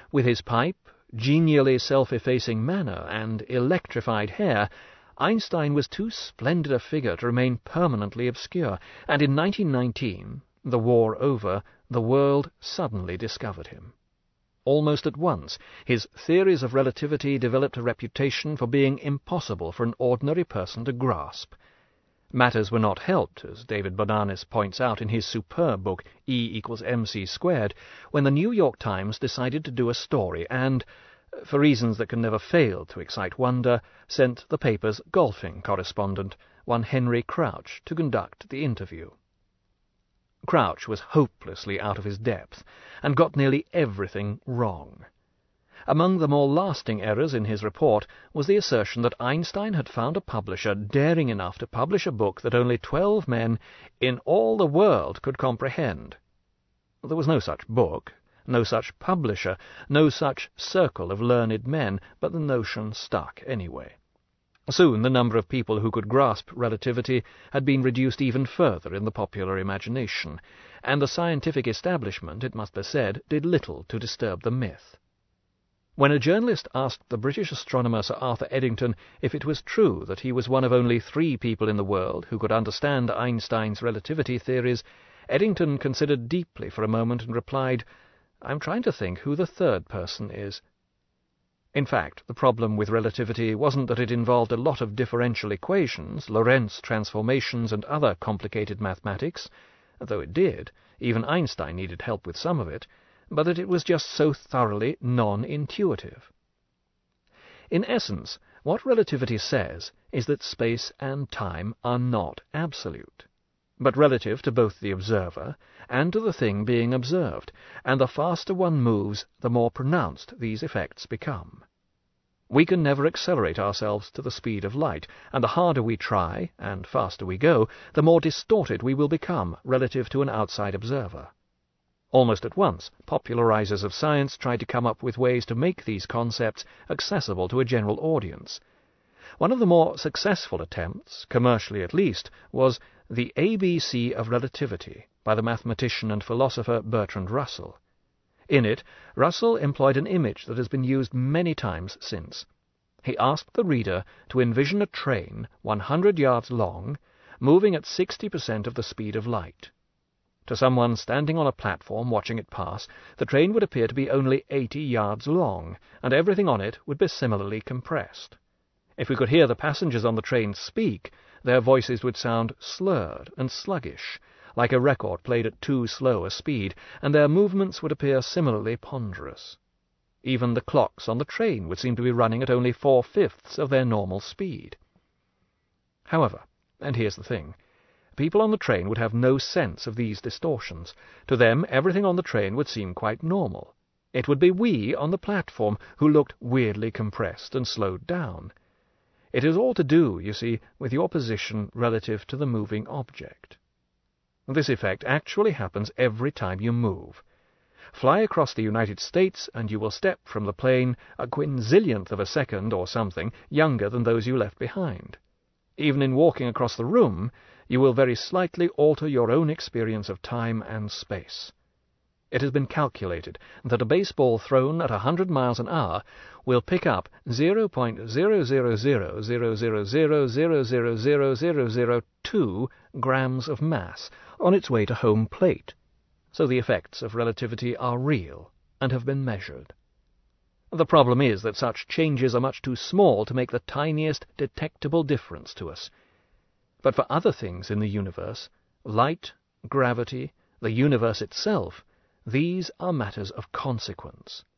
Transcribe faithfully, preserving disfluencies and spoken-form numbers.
With his pipe, genially self-effacing manner, and electrified hair, Einstein was too splendid a figure to remain permanently obscure, and in nineteen nineteen, the war over, the world suddenly discovered him. Almost at once, his theories of relativity developed a reputation for being impossible for an ordinary person to grasp. Matters were not helped, as David Bodanis points out in his superb book E equals mc squared, when the New York Times decided to do a story and, for reasons that can never fail to excite wonder, sent the paper's golfing correspondent, one Henry Crouch, to conduct the interview. Crouch was hopelessly out of his depth, and got nearly everything wrong. Among the more lasting errors in his report was the assertion that Einstein had found a publisher daring enough to publish a book that only twelve men in all the world could comprehend. There was no such book, no such publisher, no such circle of learned men, but the notion stuck anyway. Soon the number of people who could grasp relativity had been reduced even further in the popular imagination, and the scientific establishment, it must be said, did little to disturb the myth. When a journalist asked the British astronomer Sir Arthur Eddington if it was true that he was one of only three people in the world who could understand Einstein's relativity theories, Eddington considered deeply for a moment and replied, "I'm trying to think who the third person is." In fact, the problem with relativity wasn't that it involved a lot of differential equations, Lorentz transformations, and other complicated mathematics, though it did, even Einstein needed help with some of it, but that it was just so thoroughly non-intuitive. In essence, what relativity says is that space and time are not absolute, but relative to both the observer and to the thing being observed, and the faster one moves, the more pronounced these effects become. We can never accelerate ourselves to the speed of light, and the harder we try, and faster we go, the more distorted we will become relative to an outside observer. Almost at once, popularizers of science tried to come up with ways to make these concepts accessible to a general audience. One of the more successful attempts, commercially at least, was The A B C of Relativity by the mathematician and philosopher Bertrand Russell. In it, Russell employed an image that has been used many times since. He asked the reader to envision a train one hundred yards long, moving at sixty percent of the speed of light. To someone standing on a platform watching it pass, the train would appear to be only eighty yards long, and everything on it would be similarly compressed. If we could hear the passengers on the train speak, their voices would sound slurred and sluggish, like a record played at too slow a speed, and their movements would appear similarly ponderous. Even the clocks on the train would seem to be running at only four-fifths of their normal speed. However, and here's the thing, people on the train would have no sense of these distortions. To them, everything on the train would seem quite normal. It would be we on the platform who looked weirdly compressed and slowed down. It is all to do, you see, with your position relative to the moving object. This effect actually happens every time you move. Fly across the United States, and you will step from the plane a quinzillionth of a second or something younger than those you left behind. Even in walking across the room, you will very slightly alter your own experience of time and space. It has been calculated that a baseball thrown at a hundred miles an hour will pick up zero point zero zero zero zero zero zero zero zero zero zero zero two grams of mass on its way to home plate, so the effects of relativity are real and have been measured. The problem is that such changes are much too small to make the tiniest detectable difference to us. But for other things in the universe, light, gravity, the universe itself, these are matters of consequence.